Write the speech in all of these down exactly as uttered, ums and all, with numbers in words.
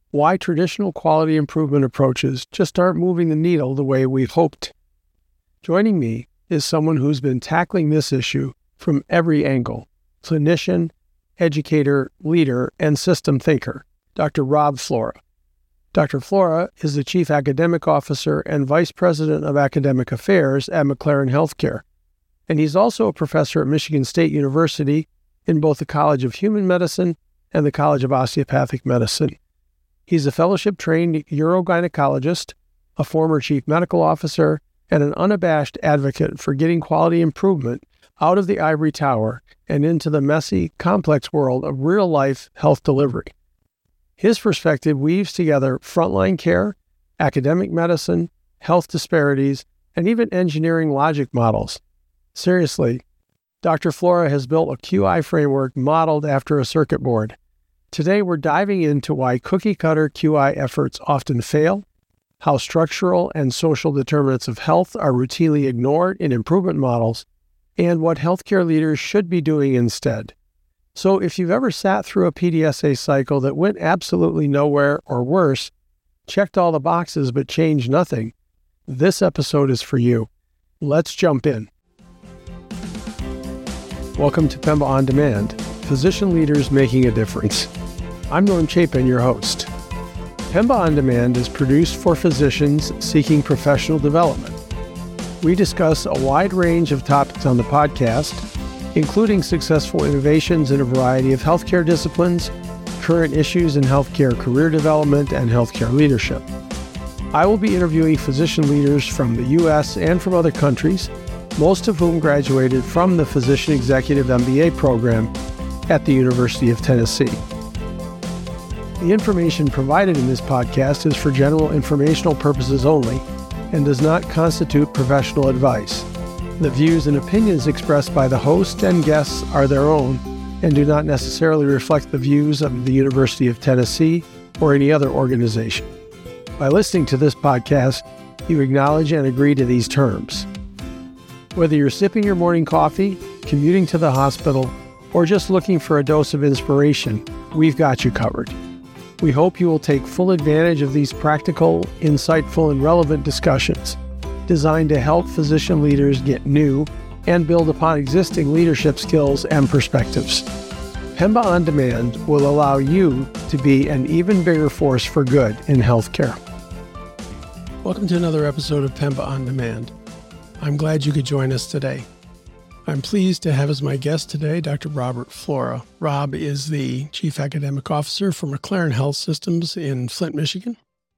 why traditional quality improvement approaches just aren't moving the needle the way we hoped. Joining me is someone who's been tackling this issue from every angle: clinician, educator, leader, and system thinker, Doctor Rob Flora. Doctor Flora is the Chief Academic Officer and Vice President of Academic Affairs at McLaren Healthcare, and he's also a professor at Michigan State University in both the College of Human Medicine and the College of Osteopathic Medicine. He's a fellowship-trained urogynecologist, a former chief medical officer, and an unabashed advocate for getting quality improvement out of the ivory tower and into the messy, complex world of real-life health delivery. His perspective weaves together frontline care, academic medicine, health disparities, and even engineering logic models. Seriously, Doctor Flora has built a Q I framework modeled after a circuit board. Today, we're diving into why cookie-cutter Q I efforts often fail, how structural and social determinants of health are routinely ignored in improvement models, and what healthcare leaders should be doing instead. So if you've ever sat through a P D S A cycle that went absolutely nowhere, or worse, checked all the boxes but changed nothing, this episode is for you. Let's jump in. Welcome to Pemba On Demand, Physician Leaders Making a Difference. I'm Norm Chapin, your host. Pemba On Demand is produced for physicians seeking professional development. We discuss a wide range of topics on the podcast, including successful innovations in a variety of healthcare disciplines, current issues in healthcare career development, and healthcare leadership. I will be interviewing physician leaders from the U S and from other countries, most of whom graduated from the Physician Executive M B A program at the University of Tennessee. The information provided in this podcast is for general informational purposes only and does not constitute professional advice. The views and opinions expressed by the host and guests are their own and do not necessarily reflect the views of the University of Tennessee or any other organization. By listening to this podcast, you acknowledge and agree to these terms. Whether you're sipping your morning coffee, commuting to the hospital, or just looking for a dose of inspiration, we've got you covered. We hope you will take full advantage of these practical, insightful, and relevant discussions designed to help physician leaders get new and build upon existing leadership skills and perspectives. Pemba On Demand will allow you to be an even bigger force for good in healthcare. Welcome to another episode of Pemba On Demand. I'm glad you could join us today. I'm pleased to have as my guest today Doctor Robert Flora. Rob is the Chief Academic Officer for McLaren Health Systems in Flint, Michigan.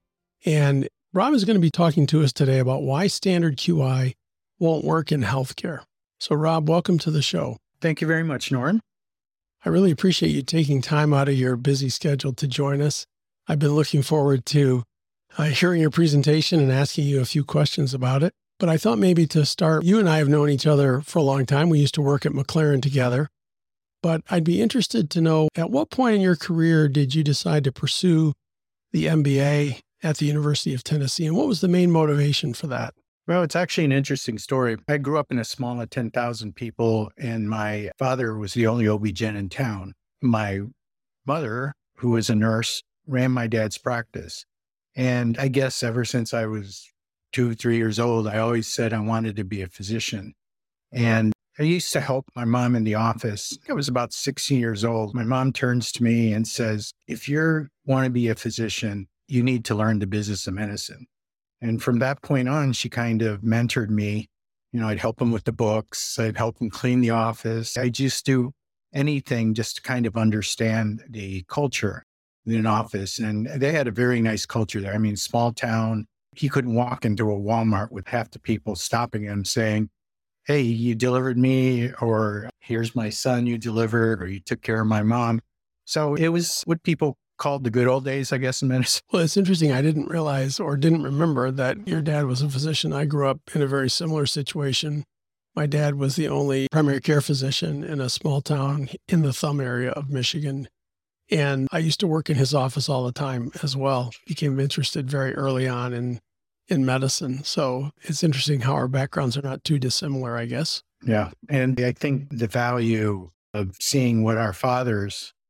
And Rob is going to be talking to us today about why standard Q I won't work in healthcare. So Rob, welcome to the show. Thank you very much, Norm. I really appreciate you taking time out of your busy schedule to join us. I've been looking forward to uh, hearing your presentation and asking you a few questions about it. But I thought maybe to start, you and I have known each other for a long time. We used to work at McLaren together. But I'd be interested to know, at what point in your career did you decide to pursue the M B A at the University of Tennessee? And what was the main motivation for that? Well, it's actually an interesting story. I grew up in a small of ten thousand people, and my father was the only O B G Y N in town. My mother, who was a nurse, ran my dad's practice. And I guess ever since I was two, three years old, I always said I wanted to be a physician. And I used to help my mom in the office. I was about sixteen years old. My mom turns to me and says, if you want to be a physician, you need to learn the business of medicine. And from that point on, she kind of mentored me. You know, I'd help them with the books. I'd help them clean the office. I just do anything just to kind of understand the culture in an office. And they had a very nice culture there. I mean, small town. He couldn't walk into a Walmart with half the people stopping him saying, hey, you delivered me, or here's my son you delivered, or you took care of my mom. So it was what people called the good old days, I guess, in medicine. Well, it's interesting. I didn't realize or didn't remember that your dad was a physician. I grew up in a very similar situation. My dad was the only primary care physician in a small town in the Thumb area of Michigan. And I used to work in his office all the time as well. Became interested very early on in, in medicine. So it's interesting how our backgrounds are not too dissimilar, I guess. Yeah. And I think the value of seeing what our fathers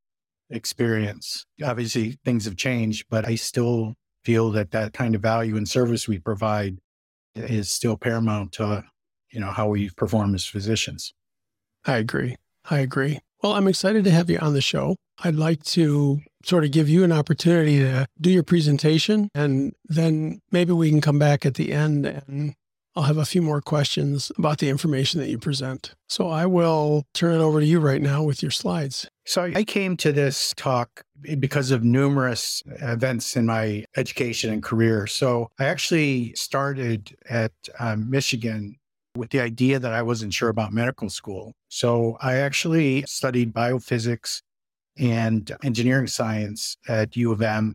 experience. Obviously, things have changed, but I still feel that that kind of value and service we provide is still paramount to, you know, how we perform as physicians. I agree. I agree. Well, I'm excited to have you on the show. I'd like to sort of give you an opportunity to do your presentation, and then maybe we can come back at the end and I'll have a few more questions about the information that you present. So I will turn it over to you right now with your slides. So I came to this talk because of numerous events in my education and career. So I actually started at um, Michigan with the idea that I wasn't sure about medical school. So I actually studied biophysics and engineering science at U of M,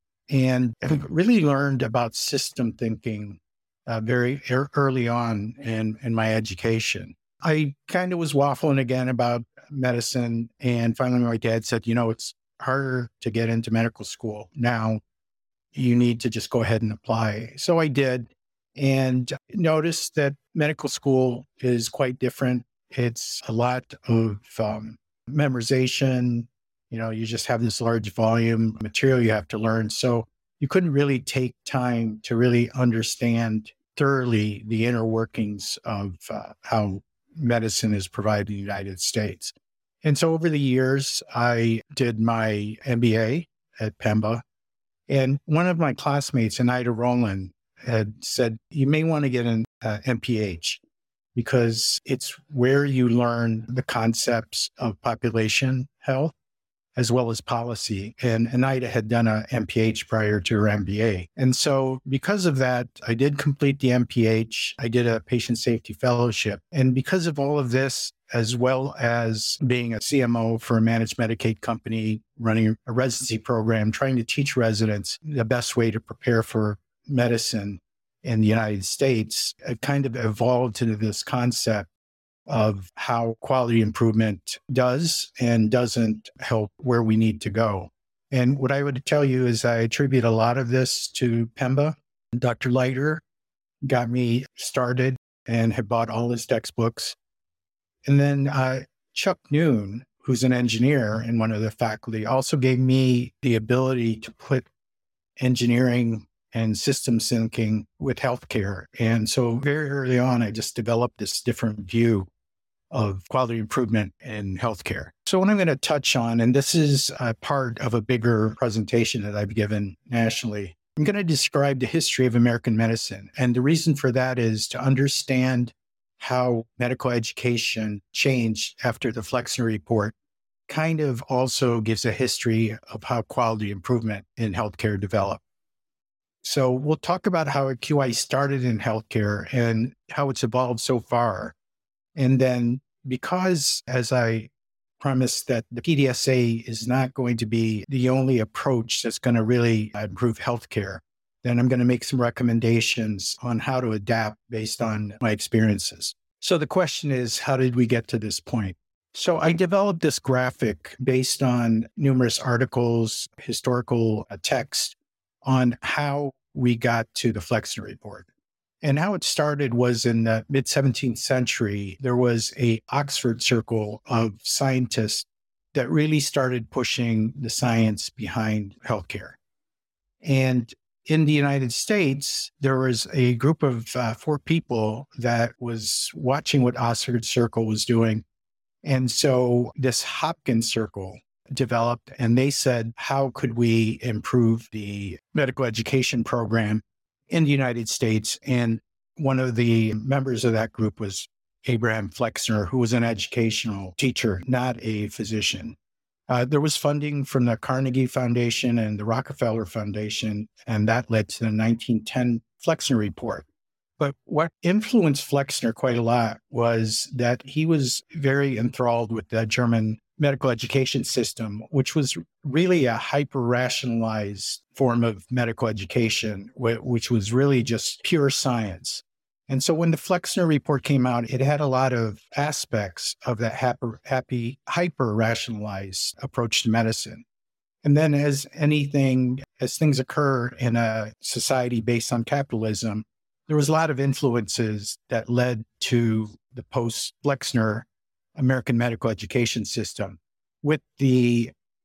and really learned about system thinking uh, very er- early on in, in my education. I kind of was waffling again about medicine, and finally my dad said, you know, it's harder to get into medical school now. You need to just go ahead and apply. So I did, and noticed that medical school is quite different. It's a lot of um, memorization. You know, you just have this large volume of material you have to learn. So you couldn't really take time to really understand thoroughly the inner workings of uh, how medicine is provided in the United States. And so over the years, I did my M B A at Pemba. And one of my classmates, Anita Rowland, had said, you may want to get an uh, M P H because it's where you learn the concepts of population health as well as policy. And Anita had done a M P H prior to her M B A. And so because of that, I did complete the M P H. I did a patient safety fellowship. And because of all of this, as well as being a C M O for a managed Medicaid company, running a residency program, trying to teach residents the best way to prepare for medicine in the United States, it kind of evolved into this concept of how quality improvement does and doesn't help where we need to go. And what I would tell you is I attribute a lot of this to Pemba. Doctor Leiter got me started and had bought all his textbooks. And then uh, Chuck Noon, who's an engineer and one of the faculty, also gave me the ability to put engineering and systems thinking with healthcare. And so very early on, I just developed this different view of quality improvement in healthcare. So what I'm going to touch on, and this is a part of a bigger presentation that I've given nationally, I'm going to describe the history of American medicine. And the reason for that is to understand how medical education changed after the Flexner Report kind of also gives a history of how quality improvement in healthcare developed. So we'll talk about how Q I started in healthcare and how it's evolved so far. And then because, as I promised, that the P D S A is not going to be the only approach that's going to really improve healthcare, then I'm going to make some recommendations on how to adapt based on my experiences. So the question is, how did we get to this point? So I developed this graphic based on numerous articles, historical uh, text on how we got to the Flexner Report. And how it started was in the mid seventeenth century, there was a Oxford circle of scientists that really started pushing the science behind healthcare. And in the United States, there was a group of uh, four people that was watching what Oxford Circle was doing. And so this Hopkins Circle developed, and they said, how could we improve the medical education program in the United States? And one of the members of that group was Abraham Flexner, who was an educational teacher, not a physician. Uh, there was funding from the Carnegie Foundation and the Rockefeller Foundation, and that led to the nineteen ten Flexner Report. But what influenced Flexner quite a lot was that he was very enthralled with the German medical education system, which was really a hyper-rationalized form of medical education, which was really just pure science. And so when the Flexner Report came out, it had a lot of aspects of that happy, happy hyper-rationalized approach to medicine. And then as anything, as things occur in a society based on capitalism, there was a lot of influences that led to the post-Flexner American medical education system, with the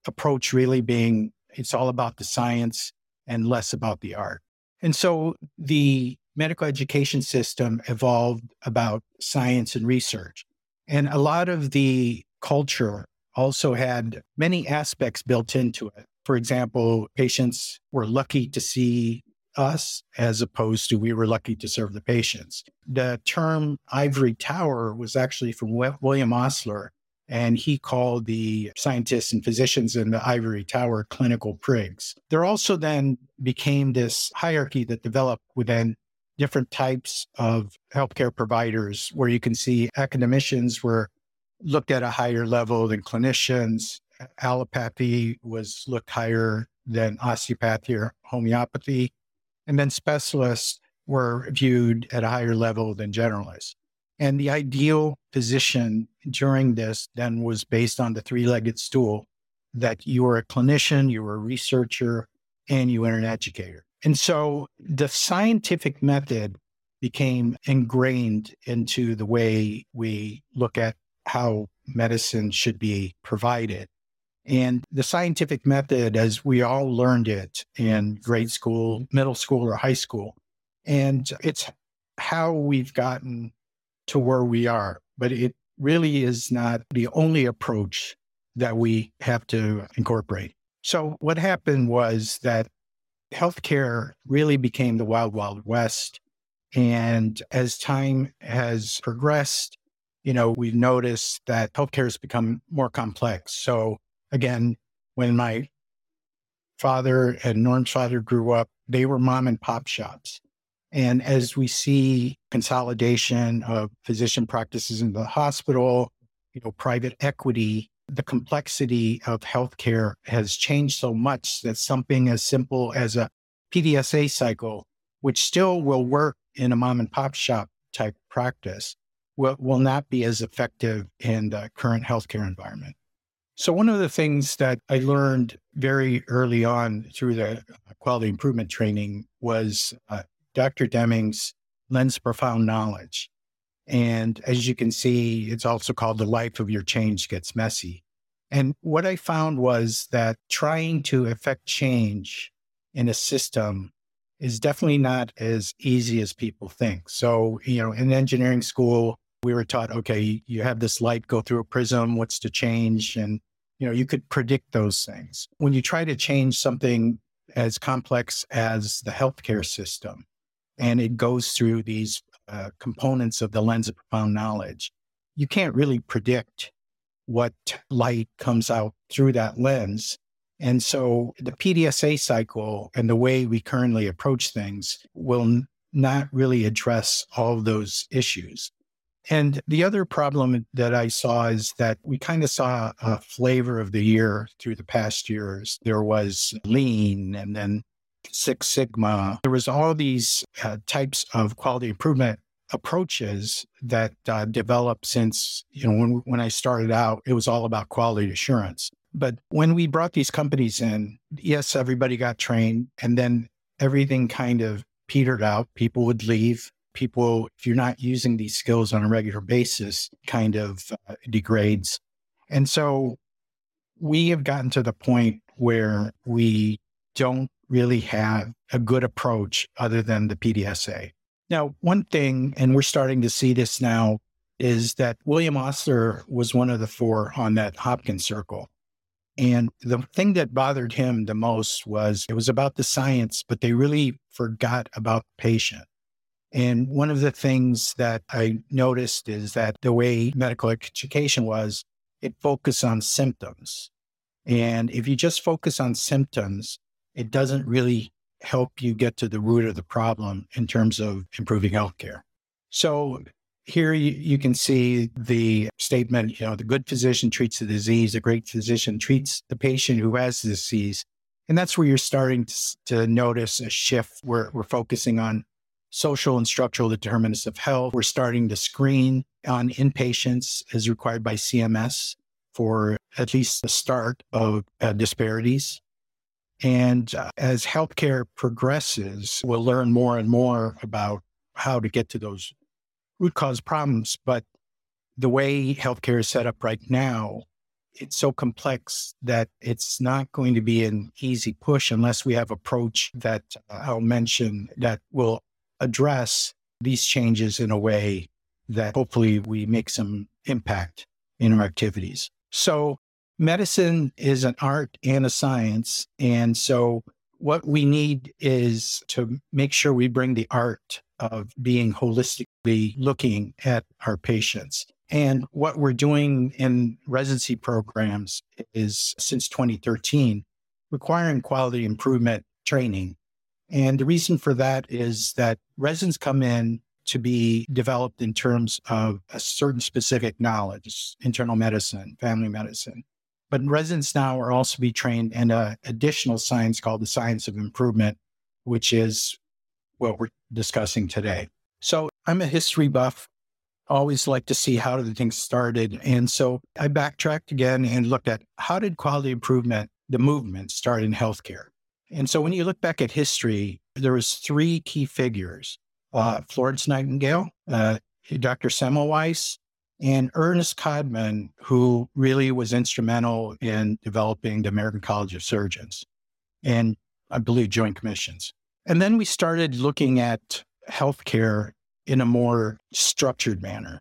approach really being it's all about the science and less about the art. And so the medical education system evolved about science and research. And a lot of the culture also had many aspects built into it. For example, patients were lucky to see us as opposed to we were lucky to serve the patients. The term ivory tower was actually from William Osler, and he called the scientists and physicians in the ivory tower clinical prigs. There also then became this hierarchy that developed within different types of healthcare providers, where you can see academicians were looked at a higher level than clinicians. Allopathy was looked higher than osteopathy or homeopathy. And then specialists were viewed at a higher level than generalists. And the ideal position during this then was based on the three-legged stool, that you were a clinician, you were a researcher, and you were an educator. And so the scientific method became ingrained into the way we look at how medicine should be provided. And the scientific method, as we all learned it in grade school, middle school, or high school, and it's how we've gotten to where we are. But it really is not the only approach that we have to incorporate. So what happened was that healthcare really became the wild, wild west. And as time has progressed, you know, we've noticed that healthcare has become more complex. So again, when my father and Norm's father grew up, they were mom and pop shops. And as we see consolidation of physician practices in the hospital, you know, private equity, the complexity of healthcare has changed so much that something as simple as a P D S A cycle, which still will work in a mom and pop shop type practice, will, will not be as effective in the current healthcare environment. So one of the things that I learned very early on through the quality improvement training was uh, Doctor Deming's lens of profound knowledge. And as you can see, it's also called The Life of Your Change Gets Messy. And what I found was that trying to affect change in a system is definitely not as easy as people think. So, you know, in engineering school, we were taught, okay, you have this light go through a prism, what's to change? And, you know, you could predict those things. When you try to change something as complex as the healthcare system, and it goes through these uh, components of the lens of profound knowledge, you can't really predict what light comes out through that lens. And so the P D S A cycle and the way we currently approach things will n- not really address all of those issues. And the other problem that I saw is that we kind of saw a flavor of the year through the past years. There was Lean and then Six Sigma. There was all these uh, types of quality improvement approaches that uh, developed since, you know, when, when I started out, it was all about quality assurance. But when we brought these companies in, yes, everybody got trained, and then everything kind of petered out. People would leave. People, if you're not using these skills on a regular basis, kind of uh, degrades. And so we have gotten to the point where we don't really have a good approach other than the P D S A. Now, one thing, and we're starting to see this now, is that William Osler was one of the four on that Hopkins circle. And the thing that bothered him the most was it was about the science, but they really forgot about the patient. And one of the things that I noticed is that the way medical education was, it focused on symptoms. And if you just focus on symptoms, it doesn't really help you get to the root of the problem in terms of improving healthcare. So here you, you can see the statement, you know, the good physician treats the disease, the great physician treats the patient who has the disease. And that's where you're starting to, to notice a shift where we're focusing on social and structural determinants of health. We're starting to screen on inpatients as required by C M S for at least the start of uh, disparities. And uh, as healthcare progresses, we'll learn more and more about how to get to those root cause problems. But the way healthcare is set up right now, it's so complex that it's not going to be an easy push unless we have an approach that uh, I'll mention that will address these changes in a way that hopefully we make some impact in our activities. So medicine is an art and a science. And so what we need is to make sure we bring the art of being holistically looking at our patients. And what we're doing in residency programs is, since twenty thirteen, requiring quality improvement training. And the reason for that is that residents come in to be developed in terms of a certain specific knowledge, internal medicine, family medicine. But residents now are also be trained in an additional science called the science of improvement, which is what we're discussing today. So I'm a history buff, always like to see how the things started. And so I backtracked again and looked at how did quality improvement, the movement, start in healthcare. And so when you look back at history, there was three key figures, uh, Florence Nightingale, uh, Doctor Semmelweis, and Ernest Codman, who really was instrumental in developing the American College of Surgeons and, I believe, Joint Commissions. And then we started looking at healthcare in a more structured manner.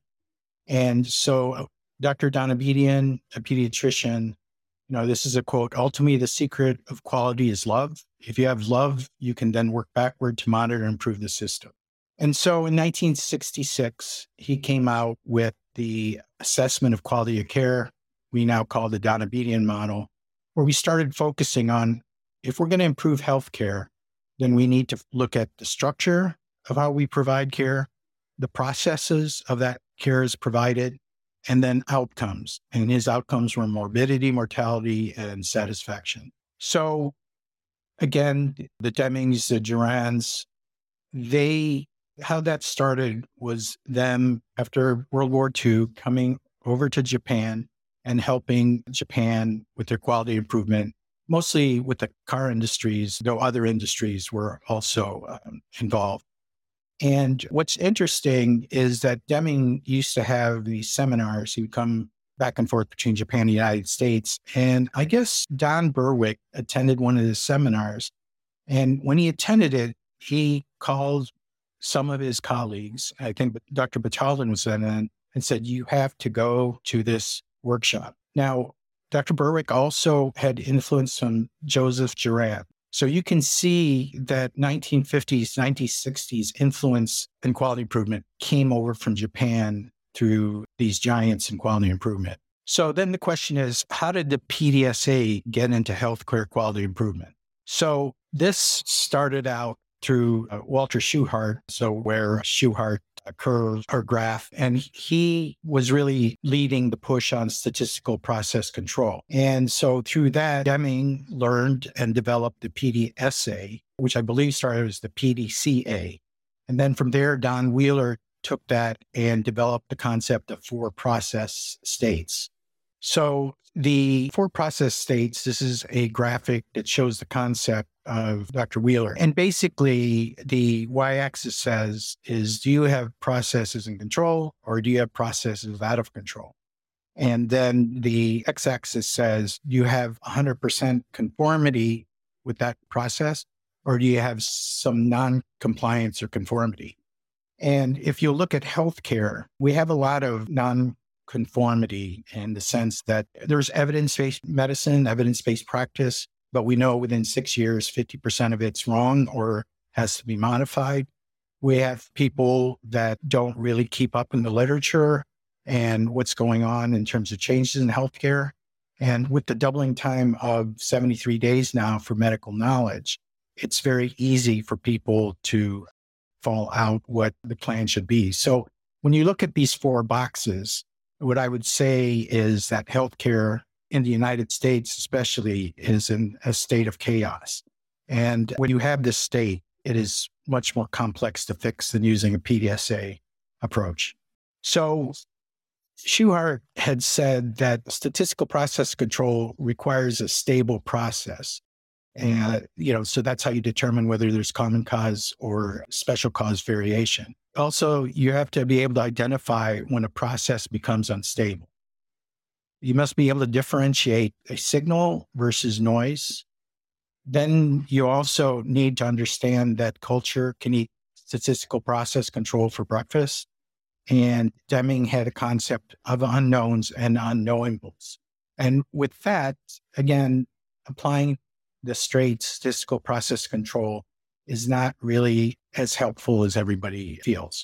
And so Doctor Donabedian, a pediatrician, you know, this is a quote, ultimately, the secret of quality is love. If you have love, you can then work backward to monitor and improve the system. And so in nineteen sixty-six, he came out with the assessment of quality of care we now call the Donabedian model, where we started focusing on, if we're going to improve healthcare, then we need to look at the structure of how we provide care, the processes of that care is provided, and then outcomes. And his outcomes were morbidity, mortality, and satisfaction. So again, the Demings, the Durans, they, how that started was them, after World War Two, coming over to Japan and helping Japan with their quality improvement, mostly with the car industries, though other industries were also um, involved. And what's interesting is that Deming used to have these seminars. He would come back and forth between Japan and the United States. And I guess Don Berwick attended one of his seminars. And when he attended it, he called some of his colleagues, I think Doctor Batalden was then in, and said, you have to go to this workshop. Now, Doctor Berwick also had influence from Joseph Juran. So you can see that nineteen fifties, nineteen sixties influence in quality improvement came over from Japan through these giants in quality improvement. So then the question is, how did the P D S A get into healthcare quality improvement? So this started out through uh, Walter Schuhart, so where Schuhart uh, curve or graph, and he was really leading the push on statistical process control. And so through that, Deming learned and developed the P D S A, which I believe started as the P D C A. And then from there, Don Wheeler took that and developed the concept of four process states. So the four process states, this is a graphic that shows the concept of Doctor Wheeler. And basically the y-axis says is, do you have processes in control or do you have processes out of control? And then the x-axis says, do you have one hundred percent conformity with that process or do you have some non-compliance or conformity? And if you look at healthcare, we have a lot of non conformity in the sense that there's evidence-based medicine, evidence-based practice, but we know within six years, fifty percent of it's wrong or has to be modified. We have people that don't really keep up in the literature and what's going on in terms of changes in healthcare. And with the doubling time of seventy-three days now for medical knowledge, it's very easy for people to fall out what the plan should be. So when you look at these four boxes, what I would say is that healthcare in the United States especially is in a state of chaos. And when you have this state, it is much more complex to fix than using a P D S A approach. So Schuhart had said that statistical process control requires a stable process. And, you know, so that's how you determine whether there's common cause or special cause variation. Also, you have to be able to identify when a process becomes unstable. You must be able to differentiate a signal versus noise. Then you also need to understand that culture can eat statistical process control for breakfast. And Deming had a concept of unknowns and unknowables. And with that, again, applying the straight statistical process control is not really as helpful as everybody feels.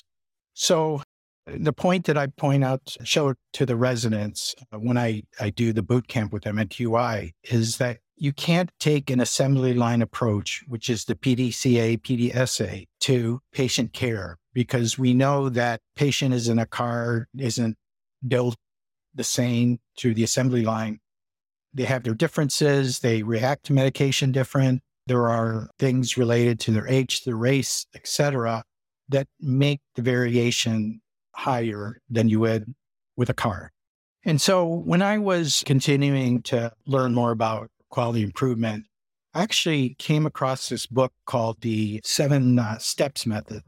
So the point that I point out, show to the residents when I, I do the boot camp with them at Q I is that you can't take an assembly line approach, which is the P D C A, P D S A, to patient care, because we know that patient is in a car, isn't built the same through the assembly line. They have their differences. They react to medication different. There are things related to their age, their race, et cetera, that make the variation higher than you would with a car. And so when I was continuing to learn more about quality improvement, I actually came across this book called the Seven uh, Steps Method.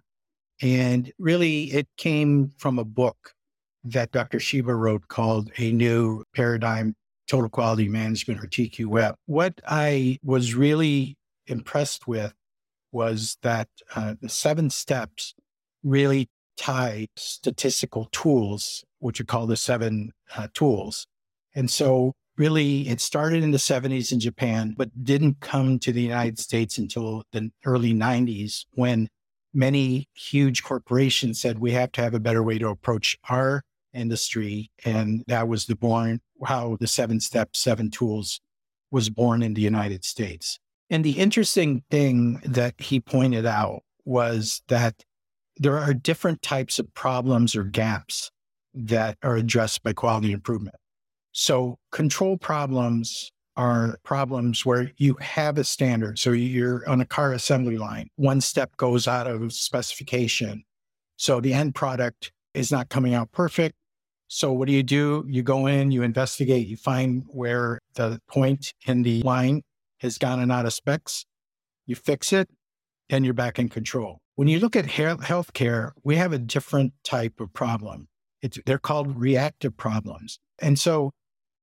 And really it came from a book that Doctor Shiba wrote called A New Paradigm Total Quality Management, or T Q M. What I was really impressed with was that uh, the seven steps really tie statistical tools, which are called the seven uh, tools. And so really it started in the seventies in Japan, but didn't come to the United States until the early nineties, when many huge corporations said, we have to have a better way to approach our industry. And that was the born, how the seven steps, seven tools was born in the United States. And the interesting thing that he pointed out was that there are different types of problems or gaps that are addressed by quality improvement. So control problems are problems where you have a standard. So you're on a car assembly line. One step goes out of specification. So the end product is not coming out perfect. So what do you do? You go in, you investigate, you find where the point in the line has gotten out of specs. You fix it, and you're back in control. When you look at healthcare, we have a different type of problem. It's, they're called reactive problems. And so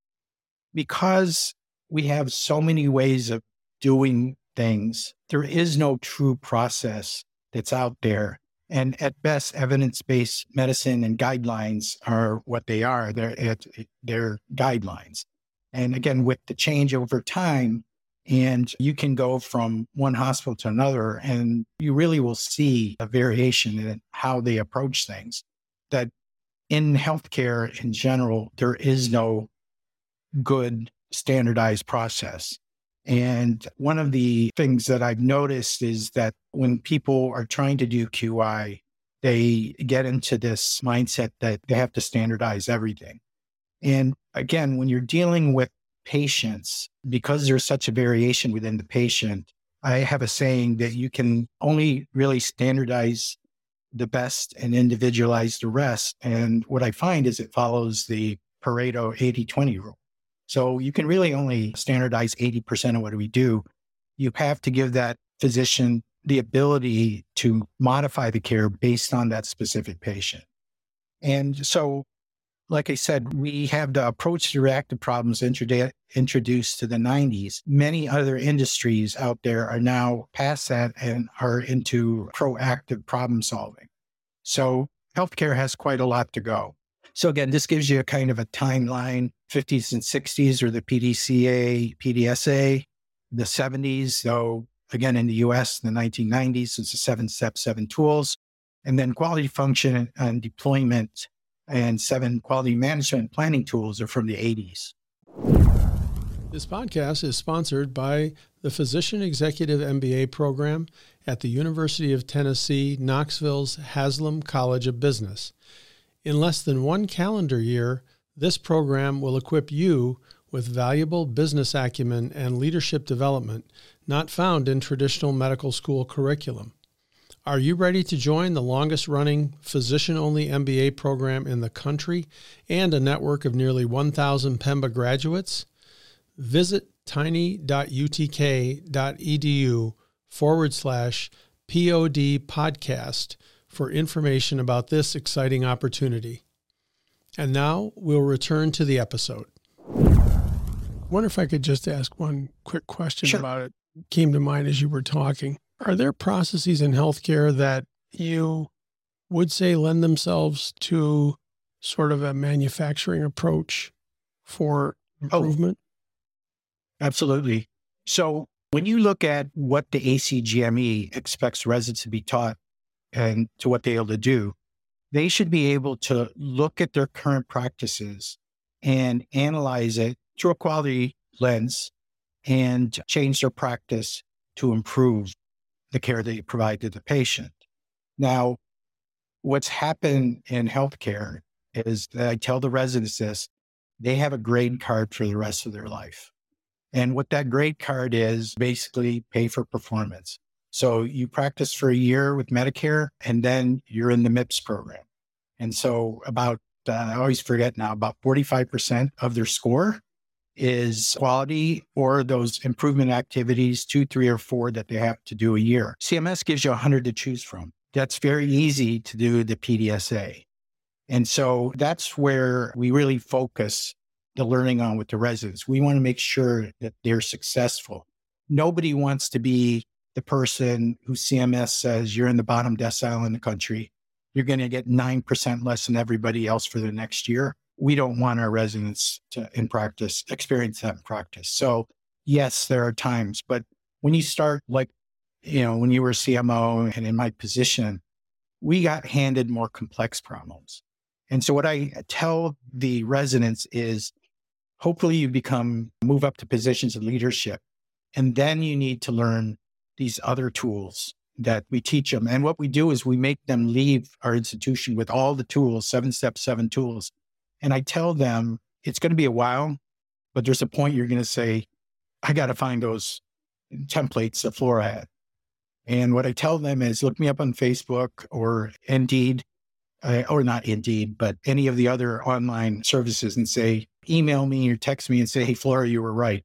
because we have so many ways of doing things, there is no true process that's out there. And at best, evidence-based medicine and guidelines are what they are. They're, they're guidelines. And again, with the change over time, and you can go from one hospital to another, and you really will see a variation in how they approach things. That in healthcare in general, there is no good standardized process. And one of the things that I've noticed is that when people are trying to do Q I, they get into this mindset that they have to standardize everything. And again, when you're dealing with patients, because there's such a variation within the patient, I have a saying that you can only really standardize the best and individualize the rest. And what I find is it follows the Pareto eighty twenty rule. So you can really only standardize eighty percent of what we do. You have to give that physician the ability to modify the care based on that specific patient. And so, like I said, we have the approach to reactive problems introdu- introduced to the nineties. Many other industries out there are now past that and are into proactive problem solving. So healthcare has quite a lot to go. So again, this gives you a kind of a timeline. fifties and sixties are the P D C A, P D S A. The seventies, so again, in the U S, in the nineteen nineties, it's the seven steps, seven tools. And then quality function and deployment and seven quality management planning tools are from the eighties. This podcast is sponsored by the Physician Executive M B A program at the University of Tennessee, Knoxville's Haslam College of Business. In less than one calendar year, this program will equip you with valuable business acumen and leadership development not found in traditional medical school curriculum. Are you ready to join the longest-running physician-only M B A program in the country and a network of nearly one thousand PEMBA graduates? Visit tiny.utk.edu forward slash POD podcast for information about this exciting opportunity. And now we'll return to the episode. wonder if I could just ask one quick question Sure. about it. Came to mind as you were talking. Are there processes in healthcare that you would say lend themselves to sort of a manufacturing approach for improvement? Oh, absolutely. So when you look at what the A C G M E expects residents to be taught and to what they're able to do, they should be able to look at their current practices and analyze it through a quality lens and change their practice to improve the care that you provide to the patient. Now, what's happened in healthcare is that I tell the residents this, they have a grade card for the rest of their life. And what that grade card is basically pay for performance. So you practice for a year with Medicare and then you're in the M I P S program. And so about, uh, I always forget now, about forty-five percent of their score is quality or those improvement activities, two, three, or four that they have to do a year. C M S gives you one hundred to choose from. That's very easy to do the P D S A. And so that's where we really focus the learning on with the residents. We want to make sure that they're successful. Nobody wants to be the person who C M S says you're in the bottom decile in the country. You're going to get nine percent less than everybody else for the next year. We don't want our residents to, in practice, experience that in practice. So yes, there are times, but when you start like, you know, when you were C M O and in my position, we got handed more complex problems. And so what I tell the residents is, hopefully you become, move up to positions of leadership. And then you need to learn these other tools that we teach them. And what we do is we make them leave our institution with all the tools, seven steps, seven tools. And I tell them it's going to be a while, but there's a point you're going to say, I got to find those templates that Flora had. And what I tell them is look me up on Facebook or Indeed, uh, or not Indeed, but any of the other online services and say, email me or text me and say, hey, Flora, you were right.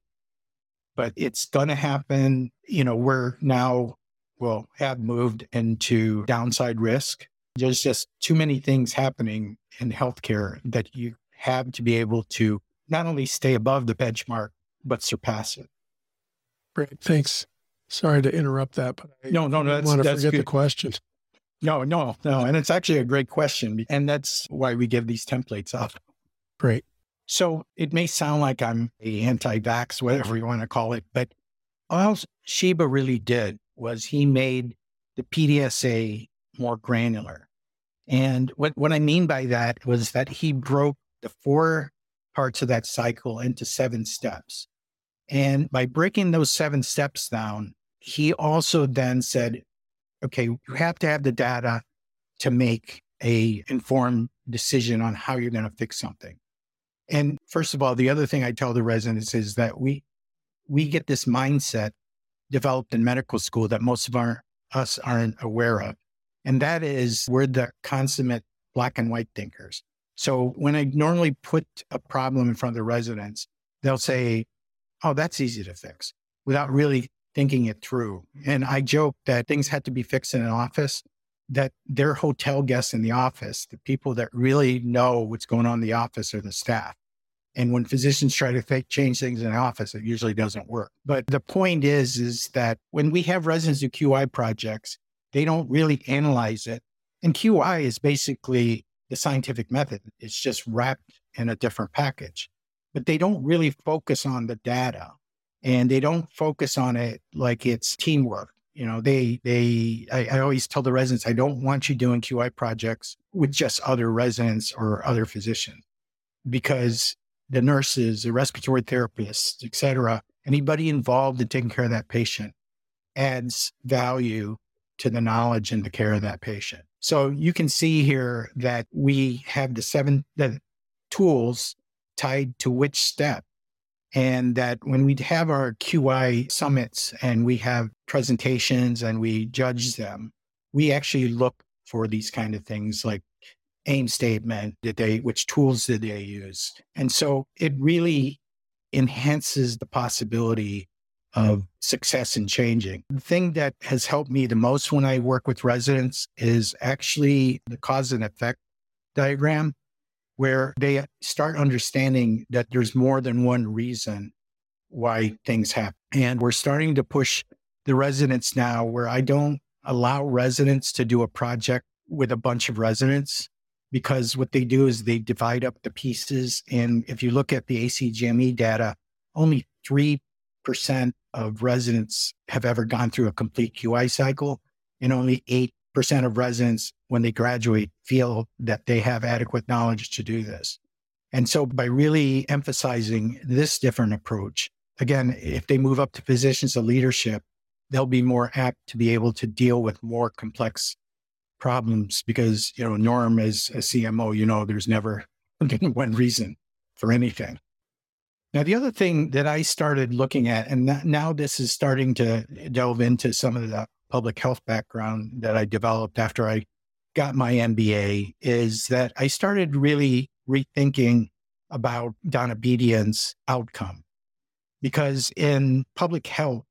But it's going to happen. You know, we're now, well, have moved into downside risk. There's just too many things happening in healthcare that you have to be able to not only stay above the benchmark, but surpass it. Great. Thanks. Sorry to interrupt that, but I no, no, no, that's, want to that's forget good. the question. No, no, no. And it's actually a great question. And that's why we give these templates out. Great. So it may sound like I'm a anti-vax, whatever you want to call it, but all Sheba really did was he made the P D S A more granular. And what, what I mean by that was that he broke the four parts of that cycle into seven steps. And by breaking those seven steps down, he also then said, okay, you have to have the data to make a informed decision on how you're going to fix something. And first of all, the other thing I tell the residents is that we we get this mindset developed in medical school that most of our us aren't aware of. And that is we're the consummate black and white thinkers. So when I normally put a problem in front of the residents, they'll say, oh, that's easy to fix without really thinking it through. And I joke that things had to be fixed in an office, that their hotel guests in the office, the people that really know what's going on in the office are the staff. And when physicians try to th- change things in the office, it usually doesn't work. But the point is, is that when we have residents do Q I projects, they don't really analyze it. And Q I is basically the scientific method. It's just wrapped in a different package. But they don't really focus on the data. And they don't focus on it like it's teamwork. You know, they, they, I, I always tell the residents, I don't want you doing Q I projects with just other residents or other physicians, because the nurses, the respiratory therapists, et cetera, anybody involved in taking care of that patient adds value to the knowledge and the care of that patient. So you can see here that we have the seven the tools tied to which step. And that when we have our Q I summits and we have presentations and we judge them, we actually look for these kind of things like aim statement, did they, which tools did they use? And so it really enhances the possibility of success in changing. The thing that has helped me the most when I work with residents is actually the cause and effect diagram, where they start understanding that there's more than one reason why things happen. And we're starting to push the residents now where I don't allow residents to do a project with a bunch of residents, because what they do is they divide up the pieces. And if you look at the A C G M E data, only three percent of residents have ever gone through a complete Q I cycle, and only eight percent of residents, when they graduate, feel that they have adequate knowledge to do this. And so by really emphasizing this different approach, again, if they move up to positions of leadership, they'll be more apt to be able to deal with more complex problems because, you know, Norm, as a C M O, you know, there's never one reason for anything. Now, the other thing that I started looking at, and now this is starting to delve into some of the public health background that I developed after I got my M B A, is that I started really rethinking about Donna Bedian's outcome. Because in public health,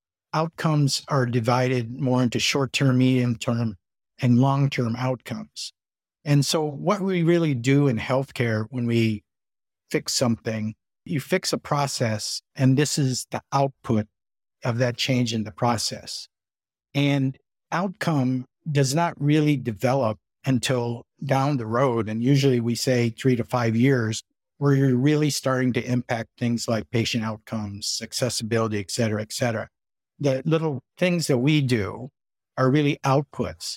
outcomes are divided more into short-term, medium-term, and long-term outcomes. And so what we really do in healthcare when we fix something, you fix a process, and this is the output of that change in the process. And outcome does not really develop until down the road. And usually we say three to five years, where you're really starting to impact things like patient outcomes, accessibility, et cetera, et cetera. The little things that we do are really outputs.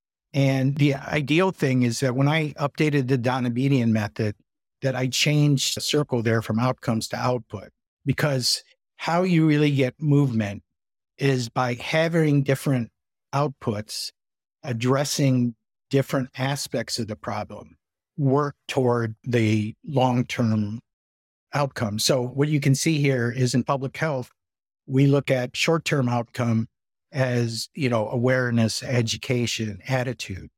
And the ideal thing is that when I updated the Donna Bedian method, that I changed the circle there from outcomes to output, because how you really get movement is by having different outputs, addressing different aspects of the problem, work toward the long-term outcome. So what you can see here is in public health, we look at short-term outcome as, you know, awareness, education, attitude,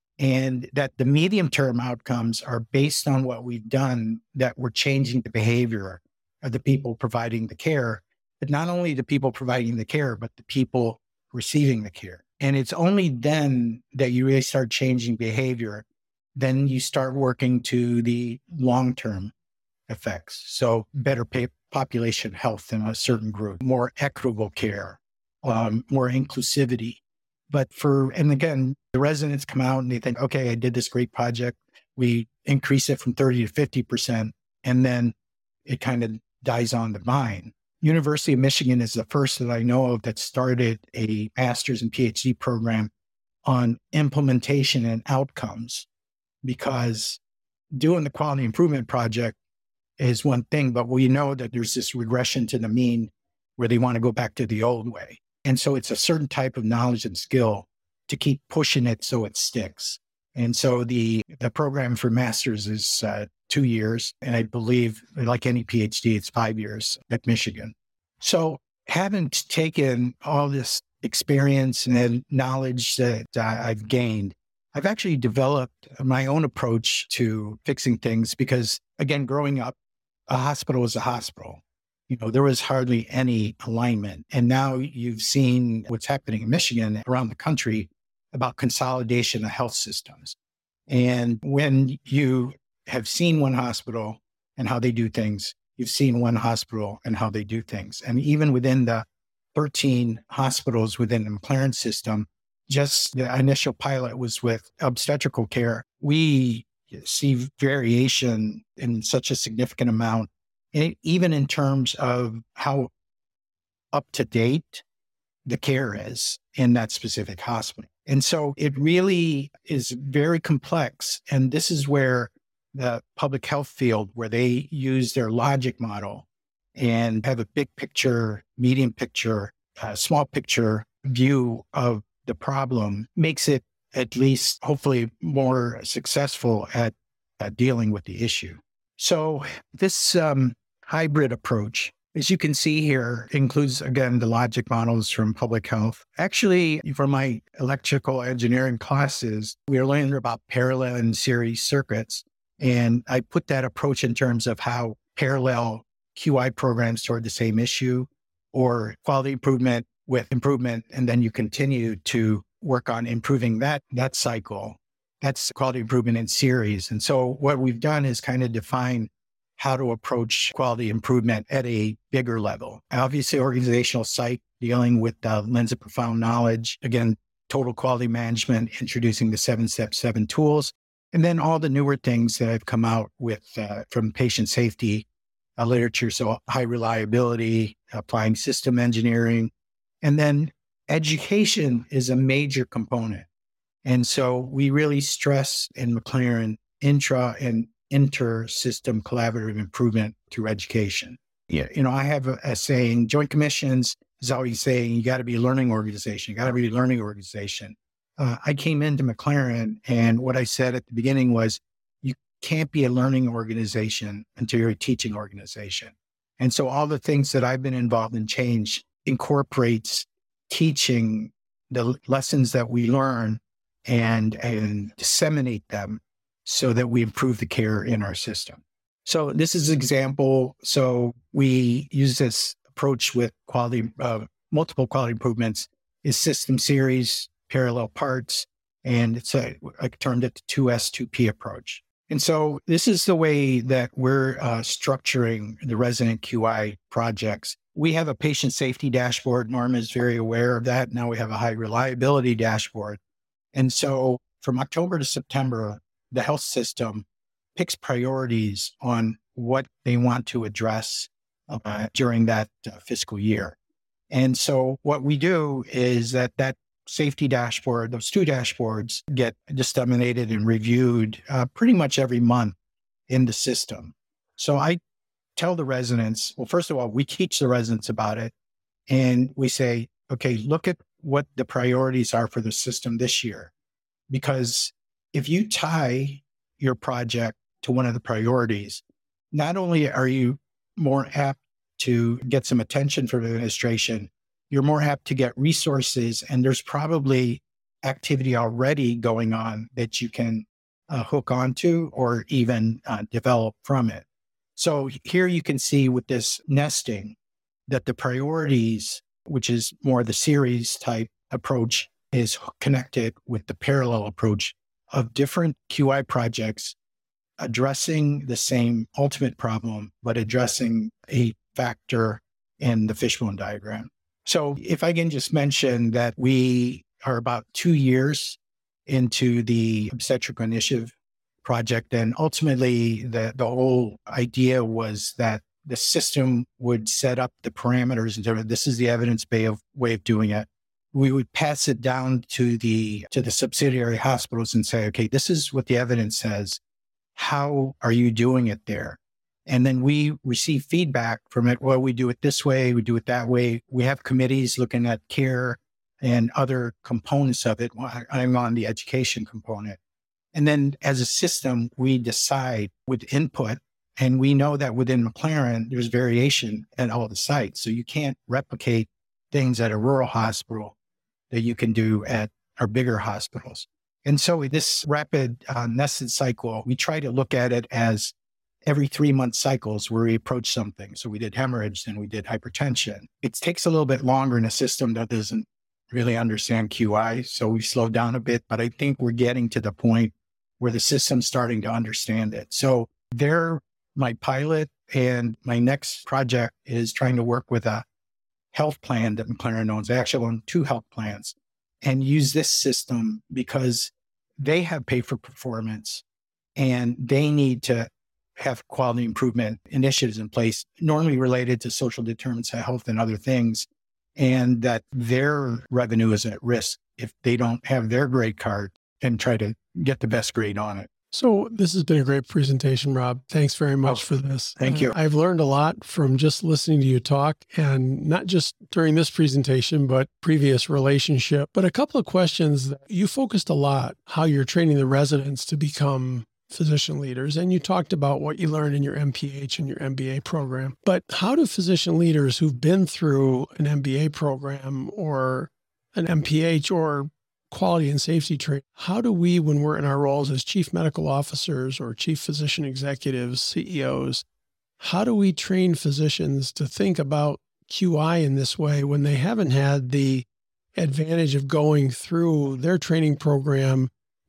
and that the medium-term outcomes are based on what we've done, that we're changing the behavior of the people providing the care, but not only the people providing the care, but the people receiving the care. And it's only then that you really start changing behavior. Then you start working to the long-term effects. So better pay, population health in a certain group, more equitable care, um, more inclusivity. But for, and again, the residents come out and they think, okay, I did this great project. We increase it from thirty to fifty percent. And then it kind of dies on the vine. University of Michigan is the first that I know of that started a master's and PhD program on implementation and outcomes, because doing the quality improvement project is one thing, but we know that there's this regression to the mean where they want to go back to the old way. And so it's a certain type of knowledge and skill to keep pushing it so it sticks. And so the, the program for master's is uh, two years. And I believe, like any PhD, it's five years at Michigan. So having taken all this experience and knowledge that I've gained, I've actually developed my own approach to fixing things because, again, growing up, a hospital is a hospital. You know, there was hardly any alignment. And now you've seen what's happening in Michigan, around the country, about consolidation of health systems. And when you have seen one hospital and how they do things, you've seen one hospital and how they do things. And even within the thirteen hospitals within the McLaren system, just the initial pilot was with obstetrical care. We see variation in such a significant amount, and even in terms of how up to date the care is in that specific hospital. And so it really is very complex. And this is where the public health field, where they use their logic model and have a big picture, medium picture, uh, small picture view of the problem, makes it at least hopefully more successful at, at dealing with the issue. So this um, hybrid approach, as you can see here, includes, again, the logic models from public health. Actually, for my electrical engineering classes, we are learning about parallel and series circuits. And I put that approach in terms of how parallel Q I programs toward the same issue, or quality improvement with improvement, and then you continue to work on improving that, that cycle. That's quality improvement in series. And so what we've done is kind of define how to approach quality improvement at a bigger level. Obviously, organizational psych, dealing with the lens of profound knowledge, again, total quality management, introducing the seven step seven tools, and then all the newer things that have come out with uh, from patient safety uh, literature. So high reliability, applying system engineering, and then education is a major component. And so we really stress in McLaren intra and inter-system collaborative improvement through education. Yeah, you know, I have a, a saying, Joint Commissions is always saying, you got to be a learning organization. You got to be a learning organization. Uh, I came into McLaren, and what I said at the beginning was, you can't be a learning organization until you're a teaching organization. And so all the things that I've been involved in change incorporates teaching the lessons that we learn and, and disseminate them so that we improve the care in our system. So this is an example. So we use this approach with quality, uh, multiple quality improvements is system series, parallel parts, and it's a, I termed it the two S, two P approach. And so this is the way that we're uh, structuring the resident Q I projects. We have a patient safety dashboard. Norma is very aware of that. Now we have a high reliability dashboard. And so from October to September, the health system picks priorities on what they want to address uh, during that uh, fiscal year. And so what we do is that that safety dashboard, those two dashboards get disseminated and reviewed uh, pretty much every month in the system. So I tell the residents, well, first of all, we teach the residents about it. And we say, okay, look at what the priorities are for the system this year. Because if you tie your project to one of the priorities, not only are you more apt to get some attention from the administration, you're more apt to get resources, and there's probably activity already going on that you can uh, hook onto or even uh, develop from it. So here you can see with this nesting that the priorities, which is more the series type approach, is connected with the parallel approach of different Q I projects addressing the same ultimate problem, but addressing a factor in the fishbone diagram. So if I can just mention that we are about two years into the obstetrical initiative project, and ultimately the, the whole idea was that the system would set up the parameters and say, this is the evidence-based of, way of doing it. We would pass it down to the to the subsidiary hospitals and say, okay, this is what the evidence says. How are you doing it there? And then we receive feedback from it. Well, we do it this way, we do it that way. We have committees looking at care and other components of it. I'm on the education component. And then as a system, we decide with input. And we know that within McLaren, there's variation at all the sites. So you can't replicate things at a rural hospital that you can do at our bigger hospitals. And so this rapid uh, nested cycle, we try to look at it as every three month cycles where we approach something. So we did hemorrhage, then we did hypertension. It takes a little bit longer in a system that doesn't really understand Q I. So we slowed down a bit, but I think we're getting to the point where the system's starting to understand it. So they're my pilot, and my next project is trying to work with a health plan that McLaren owns. I actually own two health plans, and use this system because they have pay for performance and they need to have quality improvement initiatives in place, normally related to social determinants of health and other things, and that their revenue is at risk if they don't have their grade card and try to get the best grade on it. So this has been a great presentation, Rob. Thanks very much oh, for this. Thank you. Uh, I've learned a lot from just listening to you talk, and not just during this presentation, but previous relationship. But a couple of questions. You focused a lot how you're training the residents to become physician leaders, and you talked about what you learned in your M P H and your M B A program. But how do physician leaders who've been through an M B A program or an M P H or quality and safety training, how do we, when we're in our roles as chief medical officers or chief physician executives, C E Os, how do we train physicians to think about Q I in this way when they haven't had the advantage of going through their training program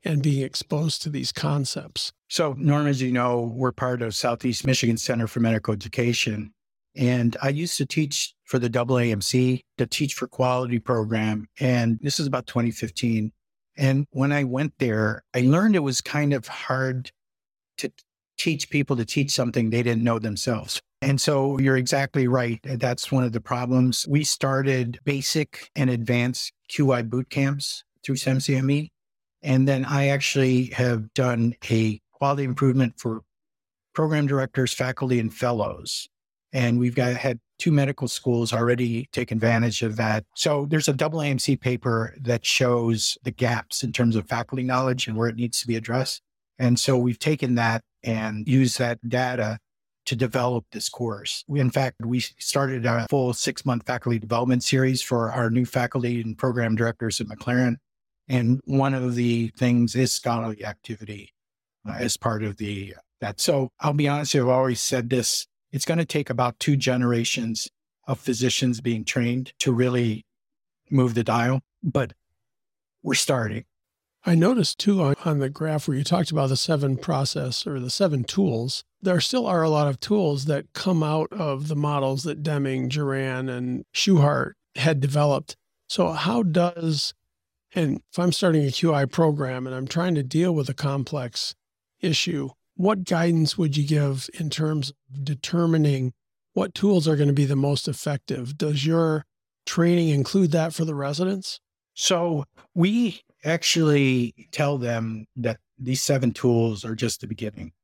and being exposed to these concepts? So, Norm, as you know, we're part of Southeast Michigan Center for Medical Education. And I used to teach for the A A M C, the Teach for Quality program. And this is about twenty fifteen. And when I went there, I learned it was kind of hard to teach people to teach something they didn't know themselves. And so you're exactly right. That's one of the problems. We started basic and advanced Q I boot camps through S E M C M E. And then I actually have done a quality improvement for program directors, faculty, and fellows. And we've got had two medical schools already take advantage of that. So there's a A A M C paper that shows the gaps in terms of faculty knowledge and where it needs to be addressed. And so we've taken that and used that data to develop this course. We, in fact, we started a full six-month faculty development series for our new faculty and program directors at McLaren. And one of the things is scholarly activity uh, as part of the that. So I'll be honest, I've always said this. It's going to take about two generations of physicians being trained to really move the dial, but we're starting. I noticed too on, on the graph where you talked about the seven process or the seven tools, there still are a lot of tools that come out of the models that Deming, Juran, and Schuhart had developed. So how does, and if I'm starting a Q I program and I'm trying to deal with a complex issue, what guidance would you give in terms of determining what tools are going to be the most effective? Does your training include that for the residents? So we actually tell them that these seven tools are just the beginning.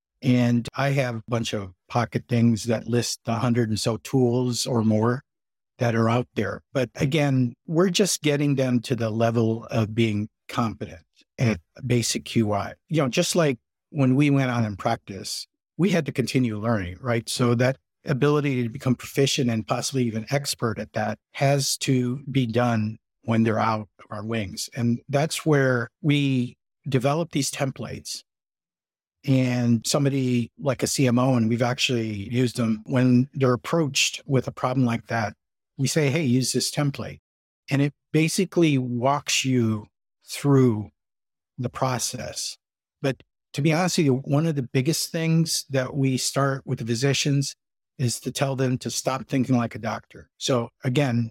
And I have a bunch of pocket things that list a hundred and so tools or more that are out there. But again, we're just getting them to the level of being competent at basic Q I. You know, just like when we went on in practice, we had to continue learning, right? So that ability to become proficient and possibly even expert at that has to be done when they're out of our wings. And that's where we develop these templates. And somebody like a C M O, and we've actually used them when they're approached with a problem like that, we say, hey, use this template. And it basically walks you through the process. But to be honest with you, one of the biggest things that we start with the physicians is to tell them to stop thinking like a doctor. So again,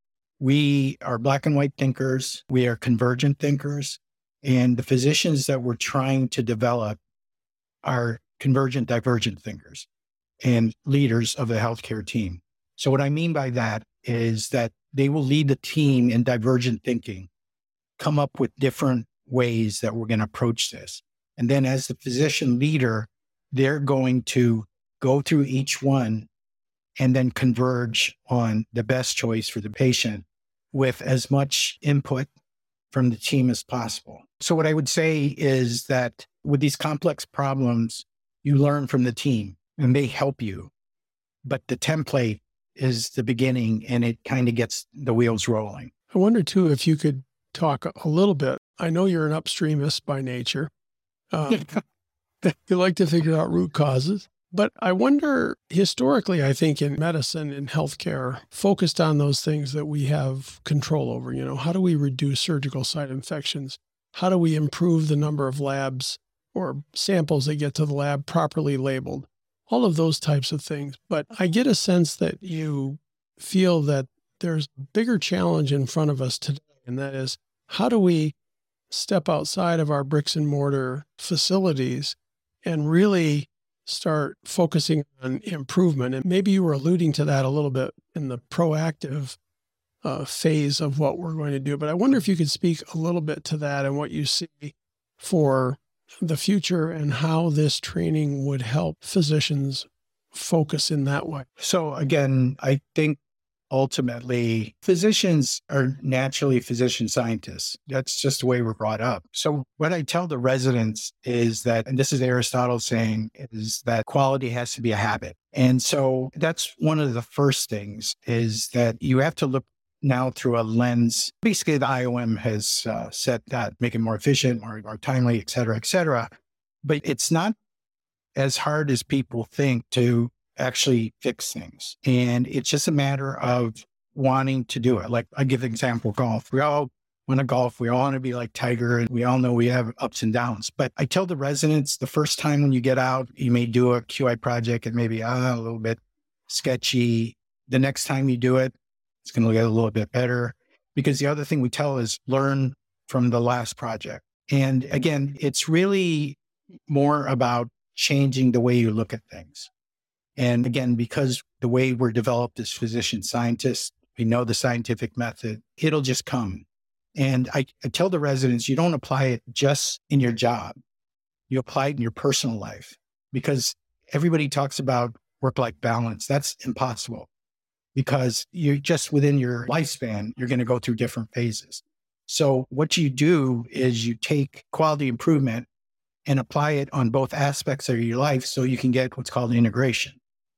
we are black and white thinkers. We are convergent thinkers. And the physicians that we're trying to develop are convergent, divergent thinkers and leaders of the healthcare team. So what I mean by that is that they will lead the team in divergent thinking, come up with different ways that we're going to approach this. And then as the physician leader, they're going to go through each one and then converge on the best choice for the patient with as much input from the team as possible. So what I would say is that with these complex problems, you learn from the team and they help you. But the template is the beginning and it kind of gets the wheels rolling. I wonder too, if you could talk a little bit. I know you're an upstreamist by nature. Um, you like to figure out root causes. But I wonder, historically, I think in medicine and healthcare, focused on those things that we have control over. You know, how do we reduce surgical site infections? How do we improve the number of labs or samples that get to the lab properly labeled? All of those types of things. But I get a sense that you feel that there's a bigger challenge in front of us today, and that is, how do we step outside of our bricks and mortar facilities and really start focusing on improvement? And maybe you were alluding to that a little bit in the proactive uh, phase of what we're going to do. But I wonder if you could speak a little bit to that and what you see for the future and how this training would help physicians focus in that way. So again, I think ultimately physicians are naturally physician scientists. That's just the way we're brought up. So what I tell the residents is that, and this is Aristotle saying, is that quality has to be a habit. And so that's one of the first things, is that you have to look now through a lens. Basically, the I O M has uh, said that, make it more efficient, more, more timely, et cetera, et cetera. But it's not as hard as people think to actually fix things. And it's just a matter of wanting to do it. Like I give the example of golf. We all want to golf. We all want to be like Tiger, and we all know we have ups and downs. But I tell the residents the first time when you get out, you may do a Q I project and maybe uh, a little bit sketchy. The next time you do it, it's going to get a little bit better. Because the other thing we tell is learn from the last project. And again, it's really more about changing the way you look at things. And again, because the way we're developed as physician scientists, we know the scientific method, it'll just come. And I, I tell the residents, you don't apply it just in your job. You apply it in your personal life, because everybody talks about work-life balance. That's impossible, because you're just within your lifespan, you're going to go through different phases. So what you do is you take quality improvement and apply it on both aspects of your life so you can get what's called integration.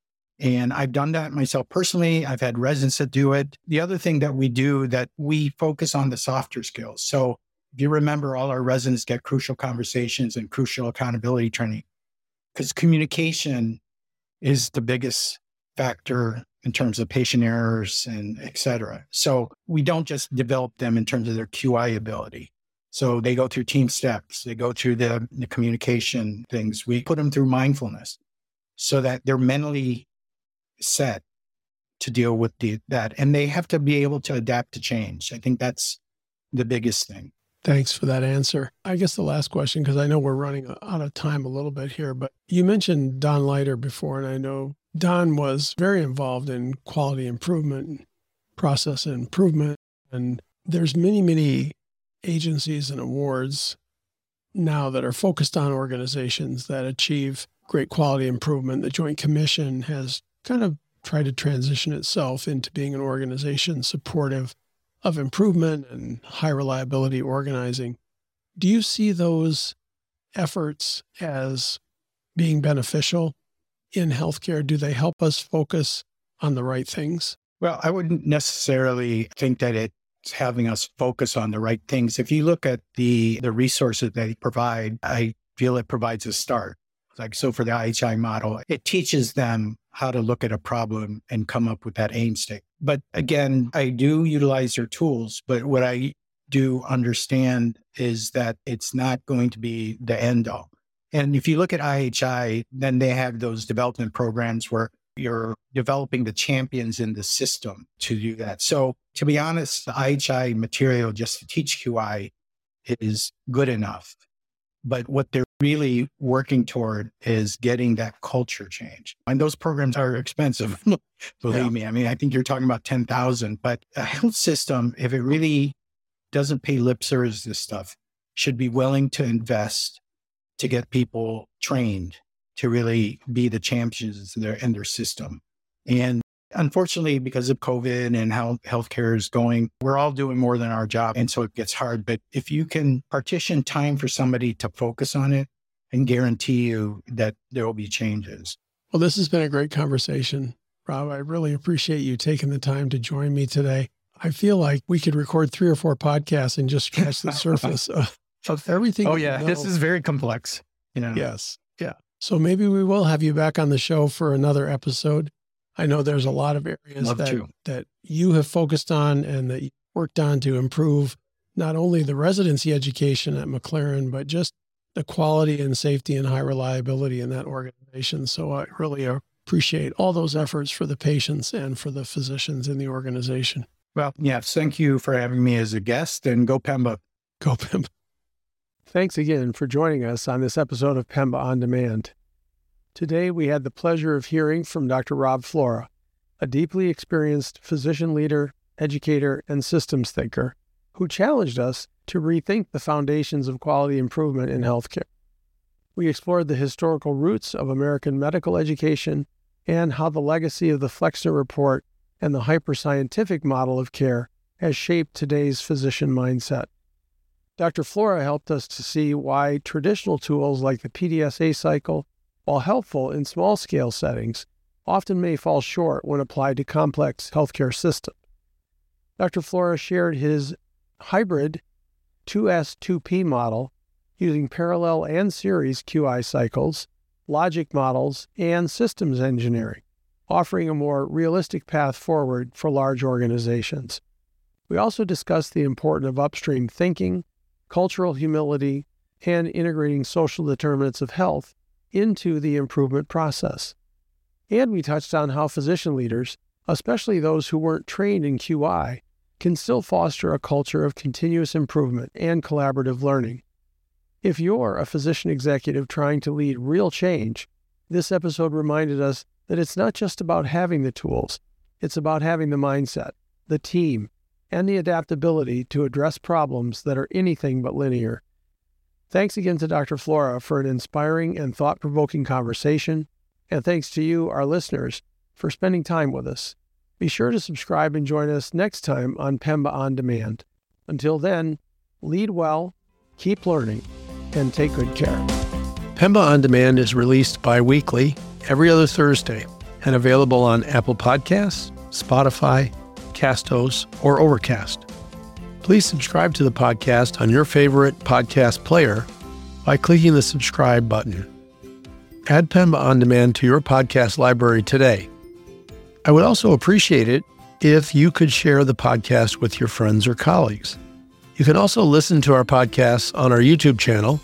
And I've done that myself personally. I've had residents that do it. The other thing that we do, that we focus on the softer skills. So if you remember, all our residents get crucial conversations and crucial accountability training, because communication is the biggest factor in terms of patient errors and et cetera. So we don't just develop them in terms of their Q I ability. So they go through team steps, they go through the, the communication things. We put them through mindfulness so that they're mentally set to deal with the, that. And they have to be able to adapt to change. I think that's the biggest thing. Thanks for that answer. I guess the last question, because I know we're running out of time a little bit here, but you mentioned Don Leiter before, and I know Don was very involved in quality improvement, process improvement, and there's many, many agencies and awards now that are focused on organizations that achieve great quality improvement. The Joint Commission has kind of tried to transition itself into being an organization supportive of improvement and high reliability organizing. Do you see those efforts as being beneficial in healthcare? Do they help us focus on the right things? Well, I wouldn't necessarily think that it's having us focus on the right things. If you look at the, the resources they provide, I feel it provides a start. Like, so for the I H I model, it teaches them how to look at a problem and come up with that aim state. But again, I do utilize their tools, but what I do understand is that it's not going to be the end all. And if you look at I H I, then they have those development programs where you're developing the champions in the system to do that. So to be honest, the I H I material just to teach Q I is good enough. But what they're really working toward is getting that culture change. And those programs are expensive, believe yeah. me. I mean, I think you're talking about ten thousand, but a health system, if it really doesn't pay lip service to this stuff, should be willing to invest to get people trained to really be the champions in their, in their system. And unfortunately, because of COVID and how healthcare is going, we're all doing more than our job. And so it gets hard. But if you can partition time for somebody to focus on it, I can guarantee you that there will be changes. Well, this has been a great conversation, Rob. I really appreciate you taking the time to join me today. I feel like we could record three or four podcasts and just scratch the surface of, of everything. Oh, yeah. This is very complex. You know? Yes. Yeah. So maybe we will have you back on the show for another episode. I know there's a lot of areas that, that you have focused on and that you worked on to improve not only the residency education at McLaren, but just the quality and safety and high reliability in that organization. So I really appreciate all those efforts for the patients and for the physicians in the organization. Well, yes, thank you for having me as a guest, and go Pemba. Go Pemba. Thanks again for joining us on this episode of Pemba On Demand. Today, we had the pleasure of hearing from Doctor Rob Flora, a deeply experienced physician leader, educator, and systems thinker who challenged us to rethink the foundations of quality improvement in healthcare. We explored the historical roots of American medical education and how the legacy of the Flexner Report and the hyper-scientific model of care has shaped today's physician mindset. Doctor Flora helped us to see why traditional tools like the P D S A cycle, while helpful in small-scale settings, often may fall short when applied to complex healthcare systems. Doctor Flora shared his hybrid two S two P model using parallel and series Q I cycles, logic models, and systems engineering, offering a more realistic path forward for large organizations. We also discuss the importance of upstream thinking, cultural humility, and integrating social determinants of health into the improvement process. And we touched on how physician leaders, especially those who weren't trained in Q I, can still foster a culture of continuous improvement and collaborative learning. If you're a physician executive trying to lead real change, this episode reminded us that it's not just about having the tools, it's about having the mindset, the team, and the adaptability to address problems that are anything but linear. Thanks again to Doctor Flora for an inspiring and thought-provoking conversation, and thanks to you, our listeners, for spending time with us. Be sure to subscribe and join us next time on Pemba On Demand. Until then, lead well, keep learning, and take good care. Pemba On Demand is released bi-weekly, every other Thursday, and available on Apple Podcasts, Spotify, Castos, or Overcast. Please subscribe to the podcast on your favorite podcast player by clicking the subscribe button. Add Pemba On Demand to your podcast library today. I would also appreciate it if you could share the podcast with your friends or colleagues. You can also listen to our podcasts on our YouTube channel,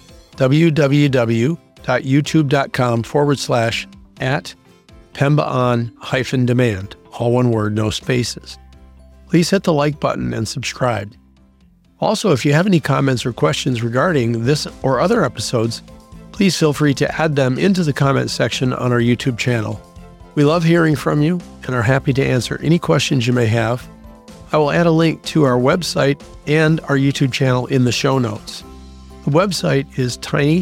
www.youtube.com forward slash at Pemba On hyphen demand, all one word, no spaces. Please hit the like button and subscribe. Also, if you have any comments or questions regarding this or other episodes, please feel free to add them into the comment section on our YouTube channel. We love hearing from you and are happy to answer any questions you may have. I will add a link to our website and our YouTube channel in the show notes. The website is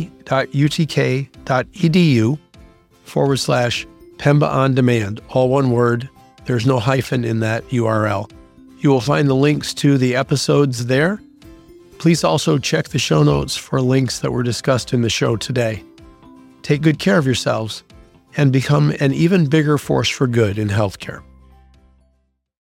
tiny.utk.edu forward slash Pemba On Demand, all one word. There's no hyphen in that U R L. You will find the links to the episodes there. Please also check the show notes for links that were discussed in the show today. Take good care of yourselves and become an even bigger force for good in healthcare.